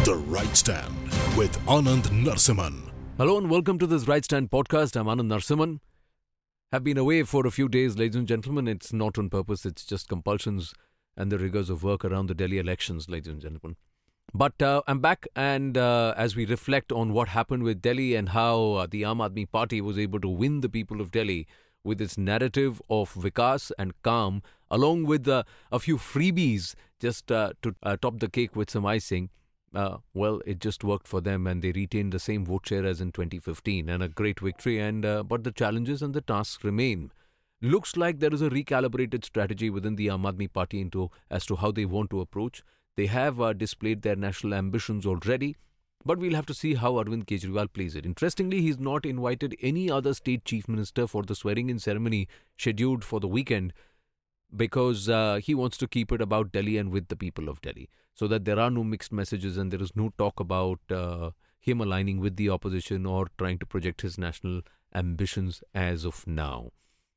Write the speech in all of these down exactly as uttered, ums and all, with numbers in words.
The Right Stand with Anand Narsiman. Hello and welcome to this Right Stand podcast. I'm Anand Narsiman. Have been away for a few days, ladies and gentlemen. It's not on purpose. It's just compulsions and the rigors of work around the Delhi elections, ladies and gentlemen. But uh, I'm back, and uh, as we reflect on what happened with Delhi and how uh, the Aam Aadmi Party was able to win the people of Delhi with its narrative of Vikas and calm, along with uh, a few freebies just uh, to uh, top the cake with some icing, uh, well, it just worked for them, and they retained the same vote share as in twenty fifteen, and a great victory. And uh, but the challenges and the tasks remain. Looks like there is a recalibrated strategy within the Aam Aadmi Party into as to how they want to approach. They have uh, displayed their national ambitions already, but we'll have to see how Arvind Kejriwal plays it. Interestingly, he's not invited any other state chief minister for the swearing-in ceremony scheduled for the weekend because uh, he wants to keep it about Delhi and with the people of Delhi, so that there are no mixed messages and there is no talk about uh, him aligning with the opposition or trying to project his national ambitions as of now.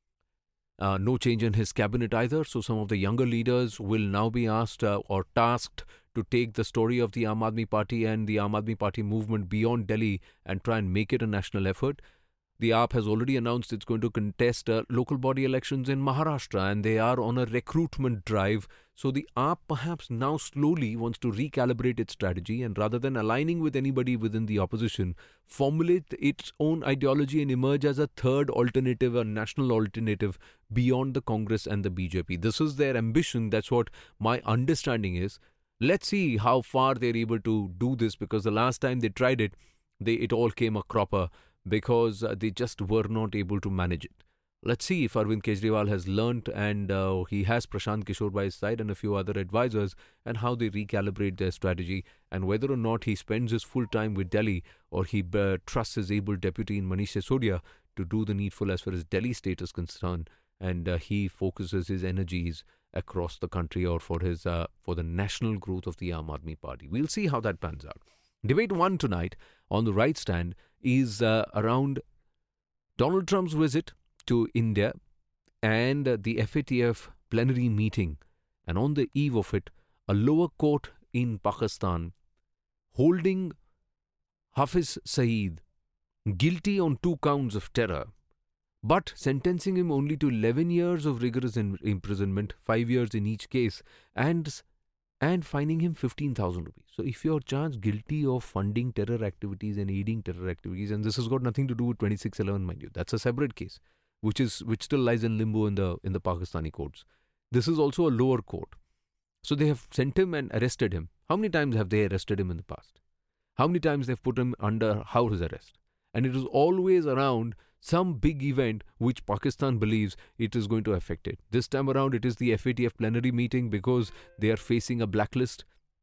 Uh, no change in his cabinet either, so some of the younger leaders will now be asked uh, or tasked to take the story of the Aam Aadmi Party and the Aam Aadmi Party movement beyond Delhi and try and make it a national effort. The A A P has already announced it's going to contest uh, local body elections in Maharashtra, and they are on a recruitment drive. So the A A P perhaps now slowly wants to recalibrate its strategy, and rather than aligning with anybody within the opposition, formulate its own ideology and emerge as a third alternative, a national alternative beyond the Congress and the B J P. This is their ambition. That's what my understanding is. Let's see how far they're able to do this, because the last time they tried it, they it all came a cropper because uh, they just were not able to manage it. Let's see if Arvind Kejriwal has learnt, and uh, he has Prashant Kishore by his side and a few other advisors, and how they recalibrate their strategy, and whether or not he spends his full time with Delhi or he uh, trusts his able deputy in Manish Sisodia to do the needful as far as Delhi state is concerned, and uh, he focuses his energies across the country or for his uh, for the national growth of the Aam Aadmi Party. We'll see how that pans out. Debate one tonight on the Right Stand is uh, around Donald Trump's visit to India and uh, the F A T F plenary meeting, and on the eve of it, a lower court in Pakistan holding Hafiz Saeed guilty on two counts of terror, but sentencing him only to eleven years of rigorous in- imprisonment, five years in each case, and and fining him fifteen thousand rupees. So if you're charged guilty of funding terror activities and aiding terror activities, and this has got nothing to do with twenty-six eleven, mind you, that's a separate case, which is which still lies in limbo in the in the Pakistani courts. This is also a lower court. So they have sent him and arrested him. How many times have they arrested him in the past? How many times they've put him under house arrest? And it is always around some big event which Pakistan believes it is going to affect it. This time around, it is the F A T F plenary meeting because they are facing a blacklist.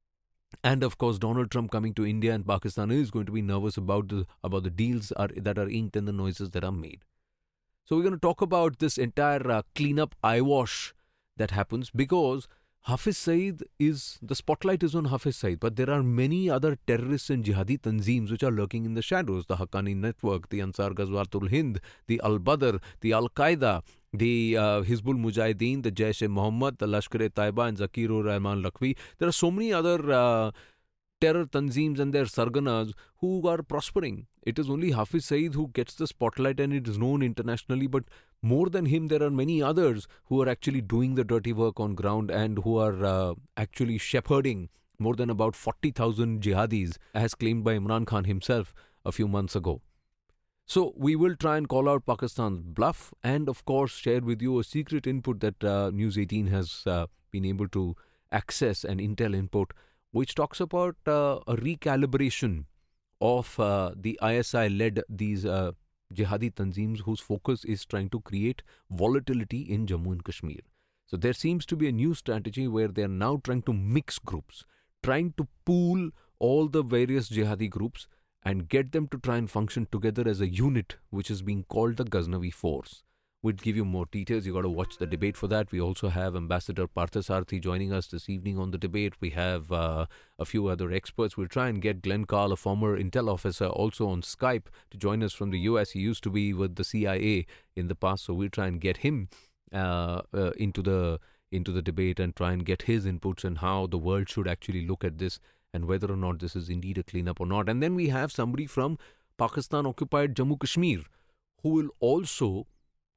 And of course, Donald Trump coming to India, and Pakistan is going to be nervous about the about the deals are, that are inked and the noises that are made. So we're going to talk about this entire uh, cleanup eyewash that happens, because Hafiz Saeed is, the spotlight is on Hafiz Saeed, but there are many other terrorists and jihadi tanzeems which are lurking in the shadows. The Haqqani Network, the Ansar Ghazwatul Hind, the Al-Badr, the Al-Qaeda, the uh, Hizbul Mujahideen, the Jaish-e-Mohammed, the Lashkar-e-Taiba, and Zakir Rahman Lakhvi. There are so many other uh, terror tanzeems and their sarganas who are prospering. It is only Hafiz Saeed who gets the spotlight and it is known internationally, but more than him, there are many others who are actually doing the dirty work on ground and who are uh, actually shepherding more than about forty thousand jihadis, as claimed by Imran Khan himself a few months ago. So we will try and call out Pakistan's bluff, and of course share with you a secret input that uh, News eighteen has uh, been able to access, an intel input, which talks about uh, a recalibration of uh, the I S I-led these uh, jihadi tanzeems whose focus is trying to create volatility in Jammu and Kashmir. So there seems to be a new strategy where they are now trying to mix groups, trying to pool all the various jihadi groups and get them to try and function together as a unit, which is being called the Ghaznavi Force. We'll give you more details. You got to watch the debate for that. We also have Ambassador Parthasarathy joining us this evening on the debate. We have uh, a few other experts. We'll try and get Glenn Carl, a former intel officer, also on Skype to join us from the U S. He used to be with the C I A in the past, so we'll try and get him uh, uh, into the into the debate and try and get his inputs on how the world should actually look at this and whether or not this is indeed a cleanup or not. And then we have somebody from Pakistan-occupied Jammu Kashmir who will also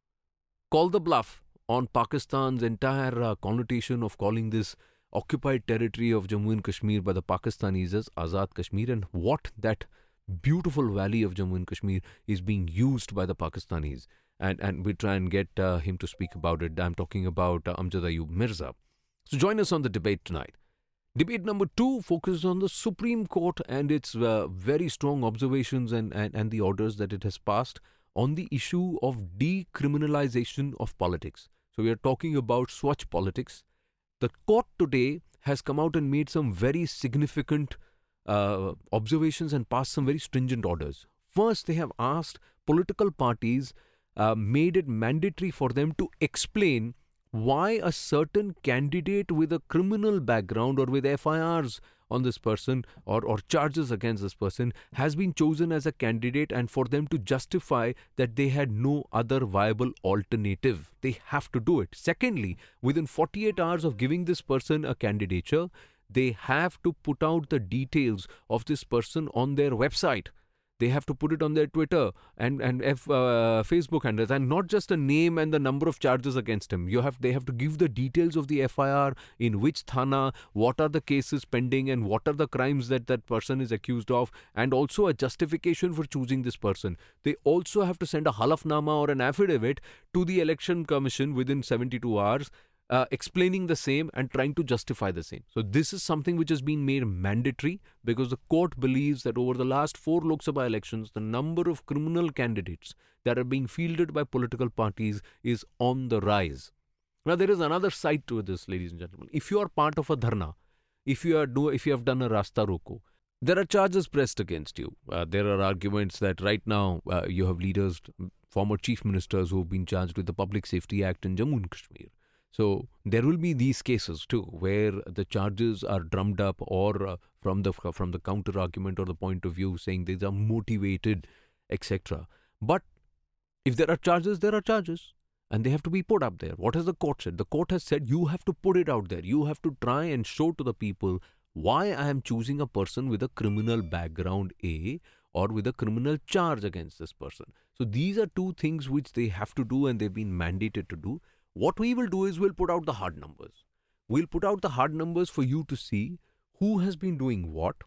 call the bluff on Pakistan's entire uh, connotation of calling this occupied territory of Jammu and Kashmir by the Pakistanis as Azad Kashmir, and what that beautiful valley of Jammu and Kashmir is being used by the Pakistanis. And, and we try and get uh, him to speak about it. I'm talking about uh, Amjad Ayub Mirza. So join us on the debate tonight. Debate number two focuses on the Supreme Court and its uh, very strong observations and, and, and the orders that it has passed on the issue of decriminalization of politics. So we are talking about Swachh politics. The court today has come out and made some very significant uh, observations and passed some very stringent orders. First, they have asked political parties, uh, made it mandatory for them to explain why a certain candidate with a criminal background or with F I Rs on this person or, or charges against this person has been chosen as a candidate, and for them to justify that they had no other viable alternative. They have to do it. Secondly, within forty-eight hours of giving this person a candidature, they have to put out the details of this person on their website. They have to put it on their Twitter and, and F, uh, Facebook handles, and not just a name and the number of charges against him. You have They have to give the details of the F I R, in which thana, what are the cases pending, and what are the crimes that that person is accused of, and also a justification for choosing this person. They also have to send a halafnama or an affidavit to the Election Commission within seventy-two hours, Uh, explaining the same and trying to justify the same. So this is something which has been made mandatory because the court believes that over the last four Lok Sabha elections, the number of criminal candidates that are being fielded by political parties is on the rise. Now there is another side to this, ladies and gentlemen. If you are part of a dharna, if you are do, if you have done a rasta roko, there are charges pressed against you. Uh, there are arguments that right now uh, you have leaders, former chief ministers who have been charged with the Public Safety Act in Jammu and Kashmir. So there will be these cases too, where the charges are drummed up, or uh, from the from the counter argument or the point of view saying these are motivated, et cetera. But if there are charges, there are charges, and they have to be put up there. What has the court said? The court has said you have to put it out there. You have to try and show to the people why I am choosing a person with a criminal background A or with a criminal charge against this person. So these are two things which they have to do, and they've been mandated to do. What we will do is we'll put out the hard numbers. We'll put out the hard numbers for you to see who has been doing what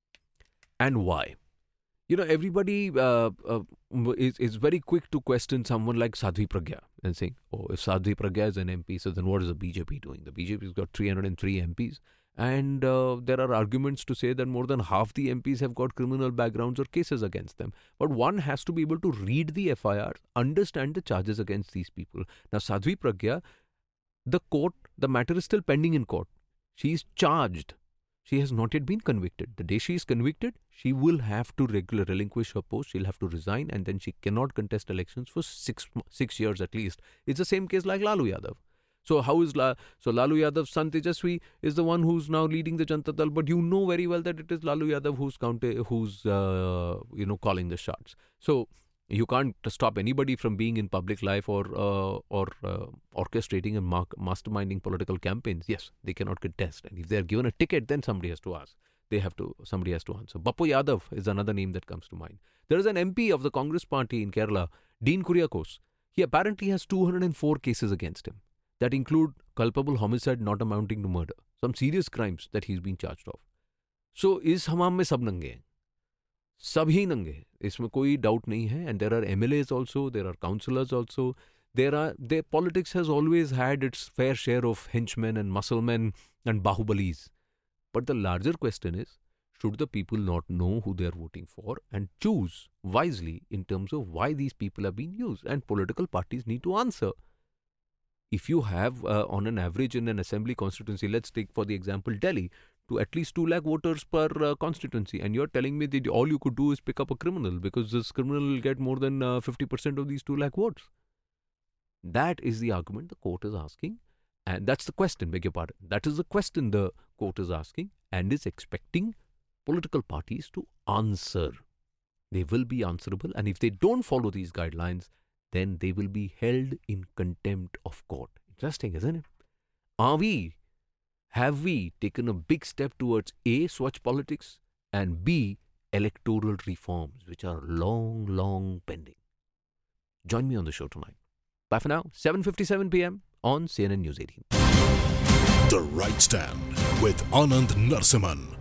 and why. You know, everybody uh, uh, is, is very quick to question someone like Sadhvi Pragya and saying, oh, if Sadhvi Pragya is an M P, so then what is the B J P doing? The B J P's got three hundred three M Ps. And uh, there are arguments to say that more than half the M Ps have got criminal backgrounds or cases against them. But one has to be able to read the F I R, understand the charges against these people. Now, Sadhvi Pragya, the court, the matter is still pending in court. She is charged. She has not yet been convicted. The day she is convicted, she will have to regular relinquish her post. She'll have to resign, and then she cannot contest elections for six six years at least. It's the same case like Lalu Yadav. So how is La, so Lalu Yadav's son Tejaswi is the one who's now leading the Janata Dal, but you know very well that it is Lalu Yadav who's counted, who's uh, you know calling the shots. So you can't stop anybody from being in public life or uh, or uh, orchestrating and mark, masterminding political campaigns. Yes, they cannot contest, and if they are given a ticket, then somebody has to ask. They have to. Somebody has to answer. Bappu Yadav is another name that comes to mind. There is an M P of the Congress party in Kerala, Dean Kuriakose. He apparently has two hundred four cases against him that include culpable homicide not amounting to murder, some serious crimes that he's been charged of. So इस हमाम में सब नंगे हैं, सभी नंगे हैं, इसमें कोई doubt नहीं है. And there are M L As also, there are councillors also. There are their politics has always had its fair share of henchmen and musclemen and bahubalis. But the larger question is, should the people not know who they are voting for and choose wisely in terms of why these people are being used? And political parties need to answer. If you have, uh, on an average in an assembly constituency, let's take for the example Delhi, to at least two lakh voters per uh, constituency, and you're telling me that all you could do is pick up a criminal because this criminal will get more than uh, fifty percent of these two lakh votes. That is the argument the court is asking, and that's the question, beg your pardon. That is the question the court is asking and is expecting political parties to answer. They will be answerable, and if they don't follow these guidelines, then they will be held in contempt of court. Interesting, isn't it? Are we, Have we taken a big step towards A, Swachh politics, and B, electoral reforms, which are long, long pending? Join me on the show tonight. Bye for now, seven fifty-seven p.m. on C N N News eighteen. The Right Stand with Anand Narsiman.